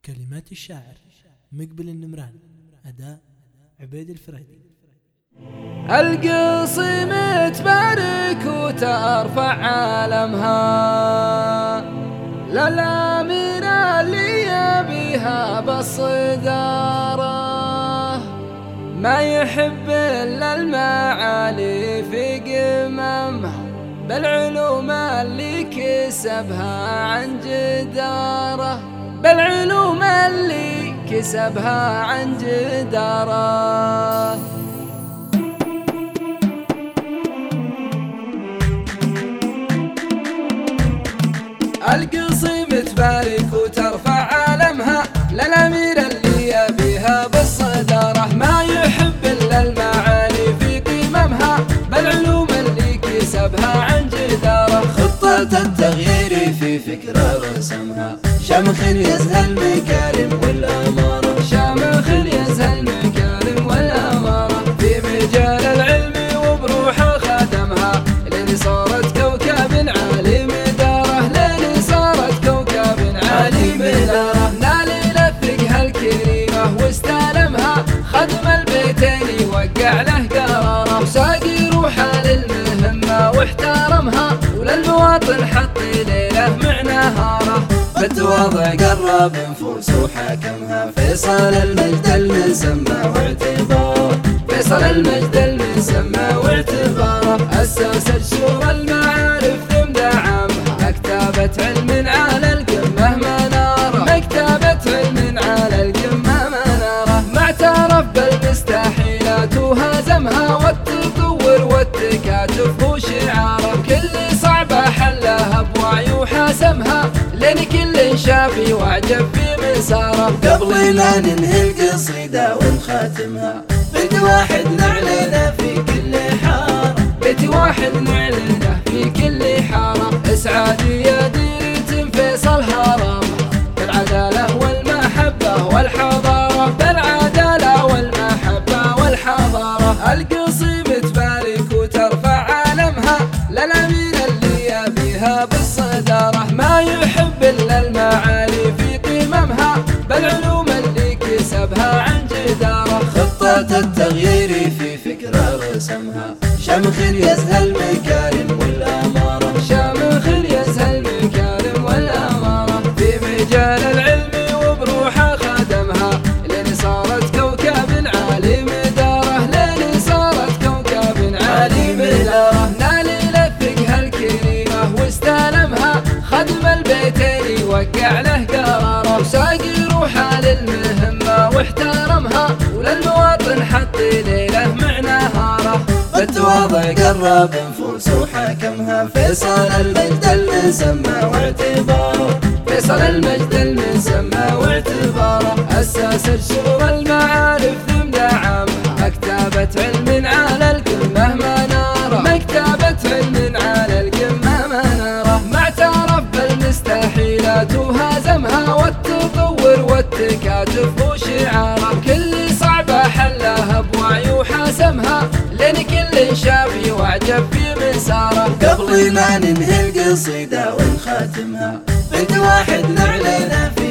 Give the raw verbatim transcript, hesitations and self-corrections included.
كلمات الشاعر مقبل النمران، أداء عبيد الفريدي. القصيمة تبارك وترفع عالمها للأميرة اللي يبيها بالصدارة، ما يحب إلا المعالي في قممها، بالعلوم اللي كسبها عن جدارة، بالعلوم اللي كسبها عن جدارة. القصيمة تبارك وترفع عالمها للأميرة اللي يبيها بالصدارة، ما يحب إلا المعالي في قممها، بالعلوم اللي كسبها عن جدارة. خطة التغيير في فكرة رسمها، شمخ يزهى المكارم والأمارة، شامخ يزهى المكارم والأمارة، في مجال العلم وبروحه خدمها، لين صارت كوكب عالي مداره، لين صارت كوكب عالي مداره. نالي للفقه الكريمة واستلمها، خدم البيتين وقع له قراره، وساقي روحه للمهمة واحترمها، وللمواطن حط ليله مع نهاره. بالتواضع قرب نفوس وحاكمها، فيصل المجد المسمى واعتباره، فيصل المجد المسمى واعتباره. أسس جسور المعارف ثم دعمها، مكتبة علم على القمة منارة، مكتبة علم على القمة منارة. ما اعترف بالمستحيلات وهزمها، والتطور والتكاتف هو شعاره، كل صعبة حلها بوعي وحاسمها، لين كل شافي واعجب في مساره. قبل ما ننهي القصيدة ونخاتمها، بيت واحد نعلنه في كل حارة، بيت واحد نعلنه في كل حارة. اسعادي يا ديرة فيصل هرمها، بالعدالة والمحبة والحضارة، بالعدالة والمحبة والحضارة. القصيمة تبارك وترفع عالمها للأميرة اللي يبيها بالصدارة، ما يحب إلا المعالي في قممها، بالعلوم اللي كسبها عن جدارة. خطة التغيير في فكرة رسمها، شمخ يزهى المكارم والأمارة، شامخ يزهى المكارم والأمارة، في مجال العلم وبروحه خدمها، لين صارت كوكب عالي مداره، لين صارت كوكب عالي مداره. نالي للفقه الكريمة واستلمها، خدم البيتين وقع له قراره، وساقي روحه للمهمة واحترمها، وللمواطن حط ليله مع نهاره. بالتواضع قرب نفوس وحاكمها، فيصل المجد المسمى واعتباره، فيصل المجد المسمى واعتباره. أسس جسور المعارف ثم دعمها، مكتبة علم على القمة منارة، مكتبة علم على القمة منارة. ما اعترف بالمستحيلات وهزمها، والتطور والتكاتف هو شعاره، كل صعبة حلها بوعي وحاسمها، لين كل شافي واعجب في مساره. قبل ما ننهي القصيدة ونخاتمها، بيت واحد نعلنه في